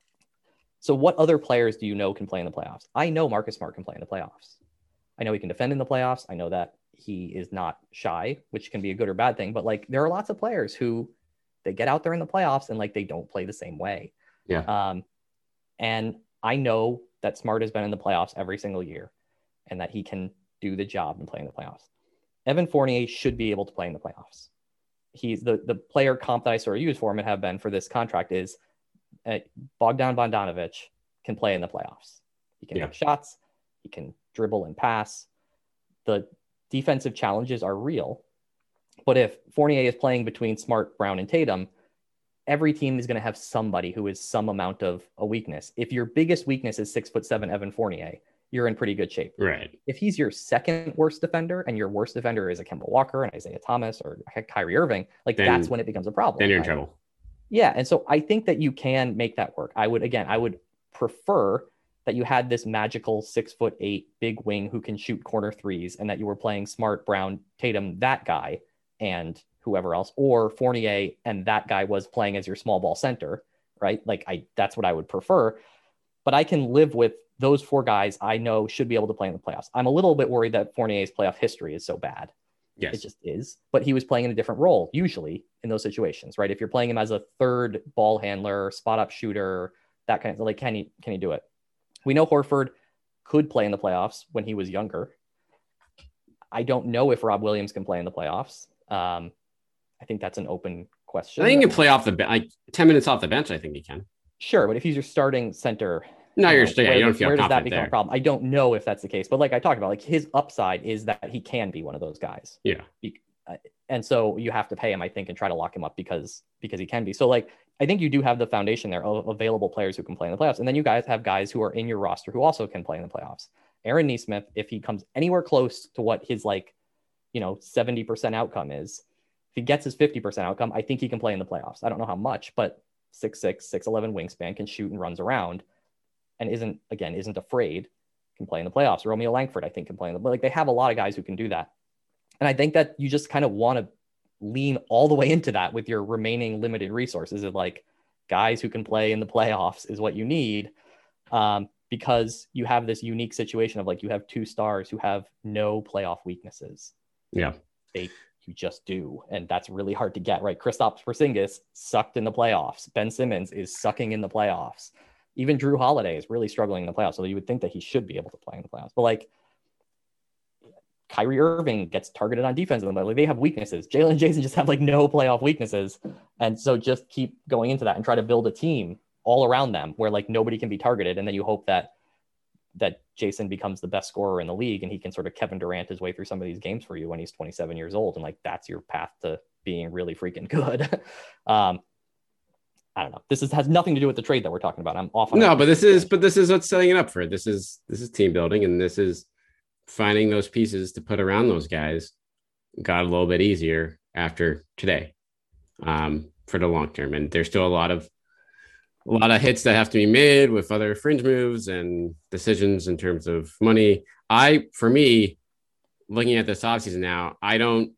So what other players do you know can play in the playoffs? I know Marcus Smart can play in the playoffs. I know he can defend in the playoffs. I know that he is not shy, which can be a good or bad thing, but like there are lots of players who they get out there in the playoffs and like they don't play the same way. Yeah. Um, and I know that Smart has been in the playoffs every single year and that he can do the job and play in the playoffs. Evan Fournier should be able to play in the playoffs. He's the, the player comp that I sort of use for him and have been for this contract is uh, Bogdan Bogdanovic can play in the playoffs. He can Yeah. make shots. He can dribble and pass. The defensive challenges are real. But if Fournier is playing between Smart, Brown, and Tatum, every team is going to have somebody who is some amount of a weakness. If your biggest weakness is six foot seven Evan Fournier, you're in pretty good shape. Right. If he's your second worst defender and your worst defender is a Kemba Walker and Isaiah Thomas or Kyrie Irving, like Then- that's when it becomes a problem. Then you're in right? trouble. Yeah. And so I think that you can make that work. I would, again, I would prefer that you had this magical six foot eight big wing who can shoot corner threes and that you were playing Smart, Brown, Tatum, that guy, and whoever else, or Fournier and that guy was playing as your small ball center, right? Like I, that's what I would prefer. But I can live with those four guys I know should be able to play in the playoffs. I'm a little bit worried that Fournier's playoff history is so bad. Yes. It just is. But he was playing in a different role, usually in those situations, right? If you're playing him as a third ball handler, spot up shooter, that kind of like, can he, can he do it? We know Horford could play in the playoffs when he was younger. I don't know if Rob Williams can play in the playoffs. Um, I think that's an open question. I think he can play off the bench, like ten minutes off the bench. I think he can. Sure, but if he's your starting center, no, you you're know, still, yeah, where, you don't feel where does that confident become there. a problem? I don't know if that's the case, but like I talked about, like his upside is that he can be one of those guys. Yeah. And so you have to pay him, I think, and try to lock him up because because he can be. So like I think you do have the foundation there of available players who can play in the playoffs, and then you guys have guys who are in your roster who also can play in the playoffs. Aaron Nesmith, if he comes anywhere close to what his like, you know, seventy percent outcome is, if he gets his fifty percent outcome, I think he can play in the playoffs. I don't know how much, but six six, six eleven wingspan, can shoot and runs around, and isn't again isn't afraid, can play in the playoffs. Romeo Langford, I think, can play in the but like they have a lot of guys who can do that. And I think that you just kind of want to lean all the way into that with your remaining limited resources of like guys who can play in the playoffs is what you need. Um, because you have this unique situation of like, you have two stars who have no playoff weaknesses. Yeah. They, you just do. And that's really hard to get, right? Kristaps Porzingis sucked in the playoffs. Ben Simmons is sucking in the playoffs. Even Drew Holiday is really struggling in the playoffs. So you would think that he should be able to play in the playoffs, but like, Kyrie Irving gets targeted on defense, and like they have weaknesses. Jalen and Jason just have like no playoff weaknesses, and so just keep going into that and try to build a team all around them where like nobody can be targeted, and then you hope that that Jason becomes the best scorer in the league, and he can sort of Kevin Durant his way through some of these games for you when he's twenty-seven years old, and like that's your path to being really freaking good. um, I don't know. This is, has nothing to do with the trade that we're talking about. I'm off. On no, but this is but this is what's setting it up for it. This is this is team building, and this is finding those pieces to put around those guys got a little bit easier after today um, for the long term. And there's still a lot of a lot of hits that have to be made with other fringe moves and decisions in terms of money. I, for me, looking at this offseason now, I don't,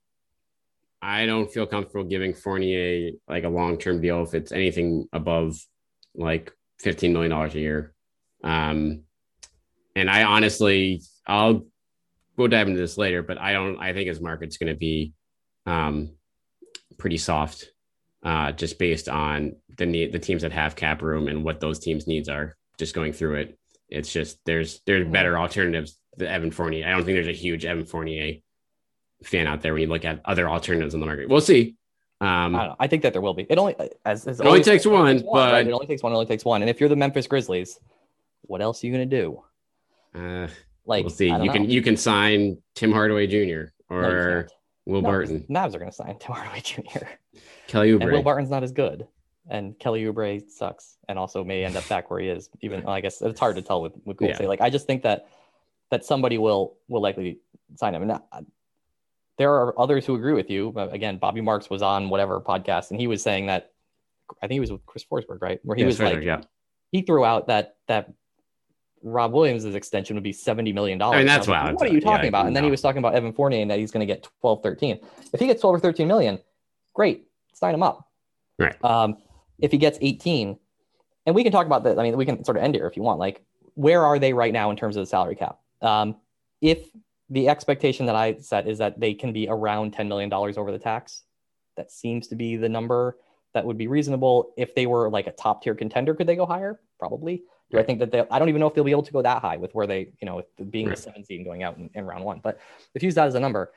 I don't feel comfortable giving Fournier like a long-term deal if it's anything above like fifteen million dollars a year. Um, and I honestly, I'll, we'll dive into this later, but I don't, I think his market's going to be um, pretty soft uh, just based on the need, the teams that have cap room and what those teams' needs are. Just going through it, it's just there's there's better alternatives than Evan Fournier. I don't think there's a huge Evan Fournier fan out there when you look at other alternatives on the market. We'll see. Um, I, don't know. I think that there will be. It only as, as it only takes one, one, but right? It only takes one. It only takes one. And if you're the Memphis Grizzlies, what else are you gonna do? Uh, Like, we'll see. You know. can you can sign Tim Hardaway Junior or No, Will no, Barton. Mavs are going to sign Tim Hardaway Junior Kelly Oubre. And Will Barton's not as good. And Kelly Oubre sucks and also may end up back where he is. Even well, I guess it's hard to tell with, with Golden Yeah. State. Like, I just think that that somebody will will likely sign him. And that, there are others who agree with you. But again, Bobby Marks was on whatever podcast, and he was saying that, I think he was with Chris Forsberg, right? Where he Yeah, was Forsberg, like, yeah. he threw out that that Rob Williams' extension would be seventy million dollars. I mean, that's I was like, wild. What are you talking Yeah, about? And then no. he was talking about Evan Fournier and that he's going to get twelve, thirteen. If he gets twelve or thirteen million, great. Sign him up. Right. Um, if he gets eighteen, and we can talk about that. I mean, we can sort of end here if you want. Like, where are they right now in terms of the salary cap? Um, if the expectation that I set is that they can be around ten million dollars over the tax, that seems to be the number that would be reasonable. If they were like a top tier contender, could they go higher? Probably. Do I think that they, I don't even know if they'll be able to go that high with where they, you know, with being Right. the seven seed and going out in, in round one. But if you use that as a number,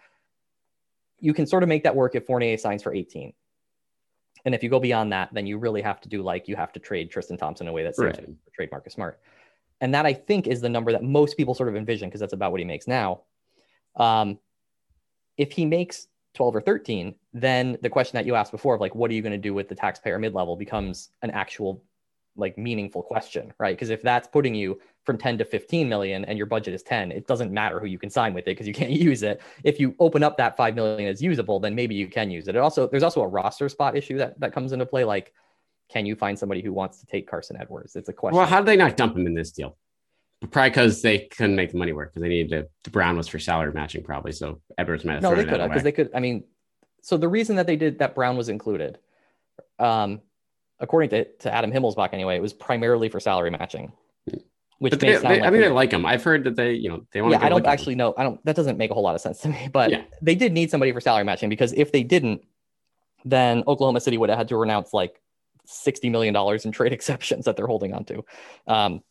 you can sort of make that work if Fournier signs for eighteen. And if you go beyond that, then you really have to do like you have to trade Tristan Thompson in a way that seems Right. to trade Marcus Smart. And that I think is the number that most people sort of envision because that's about what he makes now. Um, if he makes twelve or thirteen, then the question that you asked before of like, what are you going to do with the taxpayer mid-level becomes an actual like meaningful question, right? Because if that's putting you from ten to fifteen million and your budget is ten, it doesn't matter who you can sign with it because you can't use it. If you open up that five million as usable, then maybe you can use it. It also, there's also a roster spot issue that, that comes into play. Like, can you find somebody who wants to take Carson Edwards? It's a question. Well, how did they not dump him in this deal? Probably because they couldn't make the money work because they needed to. The Brown was for salary matching probably, so Edwards might have No, thrown they it could have away. because they could. I mean, so the reason that they did that Brown was included, um, according to, to Adam Himmelsbach anyway, it was primarily for salary matching. Which But may they, sound they, like I mean, they- they like him. I've heard that they, you know, they want yeah, to. I don't actually know. I don't. That doesn't make a whole lot of sense to me. But Yeah. they did need somebody for salary matching because if they didn't, then Oklahoma City would have had to renounce like sixty million dollars in trade exceptions that they're holding on to. Um,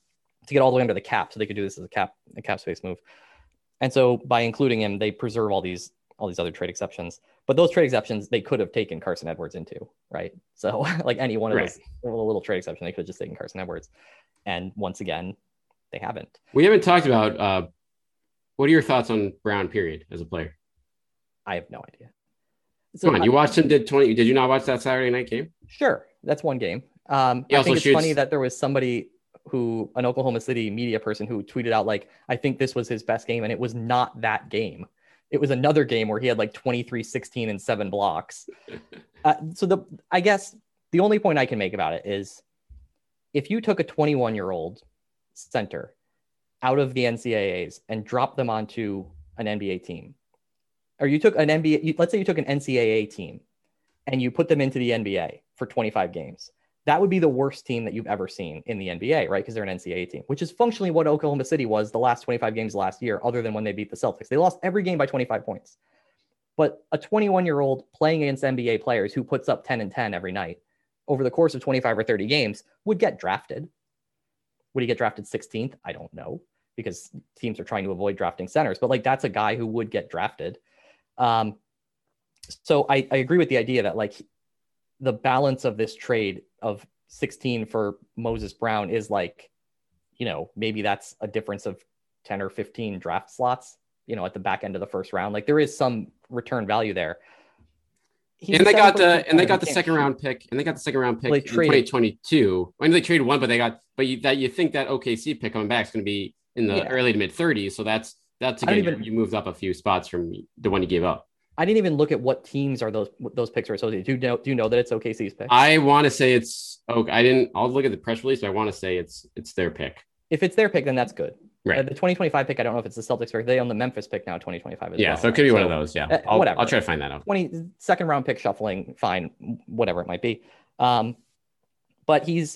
to get all the way under the cap, so they could do this as a cap a cap space move. And so by including him, they preserve all these all these other trade exceptions. But those trade exceptions they could have taken Carson Edwards into, right? So like any one of Right. those little, little trade exception, they could have just taken Carson Edwards. And once again, they haven't. We haven't talked about uh, what are your thoughts on Brown, period, as a player? I have no idea. So Come on, I- you watched him. Did twenty? Did you not watch that Saturday night game? Sure, that's one game. Um, He I also think it's shoots- funny that there was somebody who, an Oklahoma City media person, who tweeted out like, "I think this was his best game," and it was not that game. It was another game where he had like twenty-three, sixteen, and seven blocks. uh, so the, I guess the only point I can make about it is, if you took a twenty-one-year-old center out of the N C double A's and dropped them onto an N B A team, or you took an N B A, you, let's say you took an N C double A team and you put them into the N B A for twenty-five games, that would be the worst team that you've ever seen in the N B A, right? Because they're an N C double A team, which is functionally what Oklahoma City was the last twenty-five games last year, other than when they beat the Celtics. They lost every game by twenty-five points. But a twenty-one-year-old playing against N B A players who puts up ten and ten every night over the course of twenty-five or thirty games would get drafted. Would he get drafted sixteenth? I don't know, because teams are trying to avoid drafting centers. But like, that's a guy who would get drafted. Um, so I, I agree with the idea that like the balance of this trade of sixteen for Moses Brown is like, you know, maybe that's a difference of ten or fifteen draft slots, you know, at the back end of the first round. Like there is some return value there. He's and a they got seven foot the two and they center. got the He can't second shoot. round pick and they got the second round pick Well, they in traded- twenty twenty-two. I mean, they traded one, but they got but you, that you think that O K C pick coming back is going to be in the Yeah. early to mid thirties. So that's that's I don't again even- you moved up a few spots from the one you gave up. I didn't even look at what teams are those what those picks are associated. Do you know, do you know that it's O K C's pick? I want to say it's oh I didn't. I'll look at the press release, but I want to say it's it's their pick. If it's their pick, then that's good. Right. Uh, the twenty twenty-five pick, I don't know if it's the Celtics pick. They own the Memphis pick now, twenty twenty-five as Yeah, well. so it could be one of So, those. Yeah, uh, I'll, whatever. I'll try to find that out. twenty second round pick shuffling, fine, whatever it might be. Um, but he's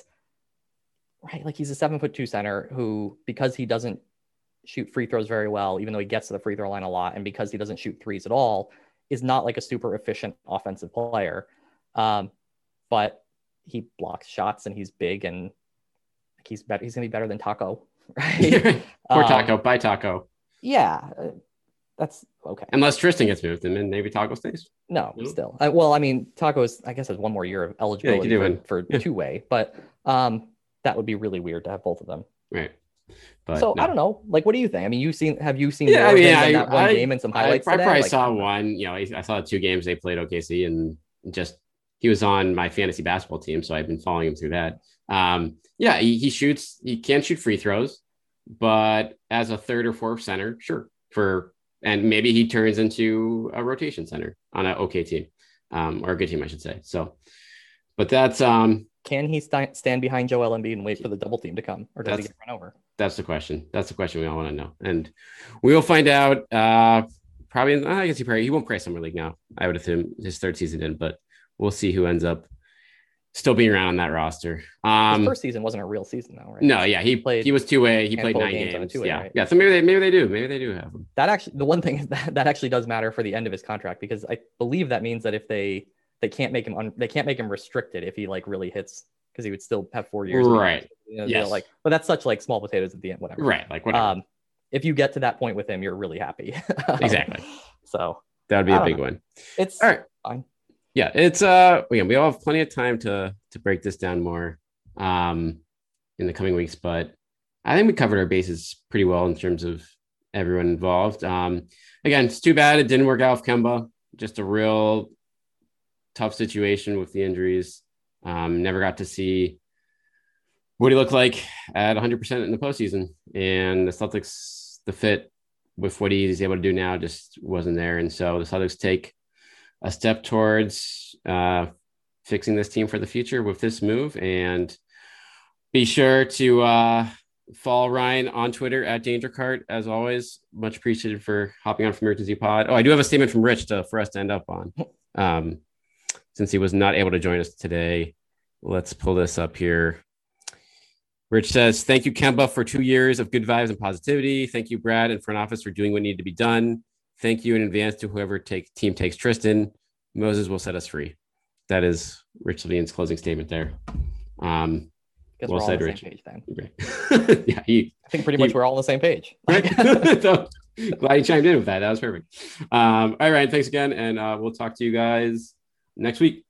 right, like he's a seven foot two center who, because he doesn't shoot free throws very well, even though he gets to the free throw line a lot, and because he doesn't shoot threes at all, is not like a super efficient offensive player. Um, but he blocks shots and he's big and he's better. He's gonna be better than Taco, right? Poor Um, Taco. Bye Taco. Yeah, uh, that's okay. Unless Tristan gets moved, and then maybe Taco stays. No, No? still. I, well, I mean, Tacos, I guess, has one more year of eligibility do for, it. for Yeah. two way, but um, that would be really weird to have both of them. Right. But so no. I don't know. Like, what do you think? I mean, you've seen, have you seen Yeah, more I of mean, him I, than that one I- game and some I, highlights I today? probably Like, saw one. You know, I saw two games they played O K C, and just he was on my fantasy basketball team, so I've been following him through that. Um, yeah, he, he shoots. He can't shoot free throws, but as a third or fourth center, sure. For and maybe he turns into a rotation center on an okay team, um, or a good team, I should say. So, but that's um, Can he st- stand behind Joel Embiid and wait for the double team to come, or does he That's- get run over? that's the question. That's the question we all want to know, and we will find out. Uh, probably, I guess he probably he won't play summer league now. I would assume his third season in, but we'll see who ends up still being around on that roster. His Um, first season wasn't a real season, though, right? no, yeah, he played played. He was two way. He played handful of nine games games. on a two-way, yeah, right? yeah. So maybe they maybe they do. Maybe they do have him. That actually, the one thing is that that actually does matter for the end of his contract, because I believe that means that if they they can't make him un, they can't make him restricted if he like really hits, because he would still have four years. Right. You know, Yes. Like, but that's such like small potatoes at the end. Whatever. Right. Like whatever. Um, if you get to that point with him, you're really happy. Um, Exactly. So that would be I a don't big know. one. it's All right. fine. Yeah, it's uh again, we all have plenty of time to to break this down more um in the coming weeks, but I think we covered our bases pretty well in terms of everyone involved. Um again, it's too bad it didn't work out with Kemba. Just a real tough situation with the injuries. Um never got to see what he looked like at one hundred percent in the postseason, and the Celtics, the fit with what he's able to do now just wasn't there, and so the Celtics take a step towards uh, fixing this team for the future with this move. And be sure to uh, follow Ryan on Twitter at DangerCart, as always. Much appreciated for hopping on from Emergency Pod. Oh, I do have a statement from Rich to, for us to end up on. Um, since he was not able to join us today, let's pull this up here. Rich says, thank you, Kemba, for two years of good vibes and positivity. Thank you, Brad and front office, for doing what needed to be done. Thank you in advance to whoever take, team takes Tristan. Moses will set us free. That is Rich Levine's closing statement there. Um, Guess Well we're all said, on the Rich. same page then. Okay. yeah, he, I think pretty he, much we're all on the same page. Right? So, glad you chimed in with that. That was perfect. Um, all right, thanks again, and uh, we'll talk to you guys next week.